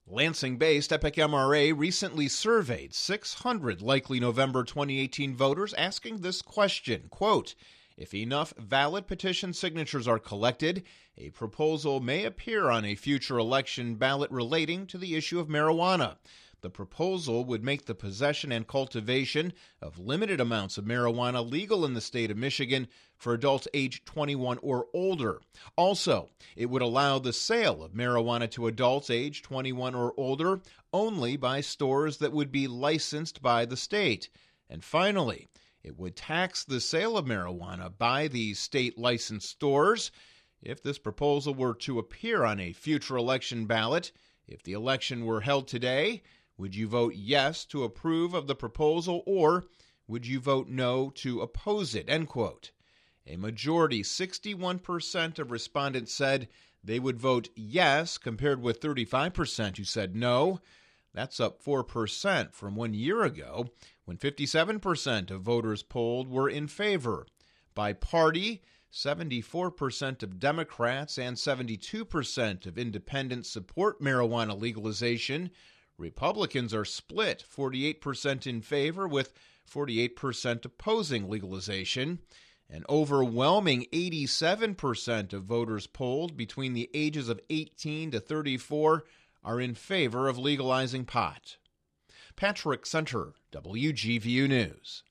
Lansing-based Epic MRA recently surveyed 600 likely November 2018 voters asking this question, quote, if enough valid petition signatures are collected, a proposal may appear on a future election ballot relating to the issue of marijuana. The proposal would make the possession and cultivation of limited amounts of marijuana legal in the state of Michigan for adults age 21 or older. Also, it would allow the sale of marijuana to adults age 21 or older only by stores that would be licensed by the state. And finally, it would tax the sale of marijuana by these state-licensed stores. If this proposal were to appear on a future election ballot, if the election were held today, would you vote yes to approve of the proposal, or would you vote no to oppose it? End quote. A majority, 61% of respondents said they would vote yes, compared with 35% who said no. That's up 4% from 1 year ago, when 57% of voters polled were in favor. By party, 74% of Democrats and 72% of independents support marijuana legalization. Republicans are split, 48% in favor with 48% opposing legalization. An overwhelming 87% of voters polled between the ages of 18 to 34 are in favor of legalizing pot. Patrick Center, WGVU News.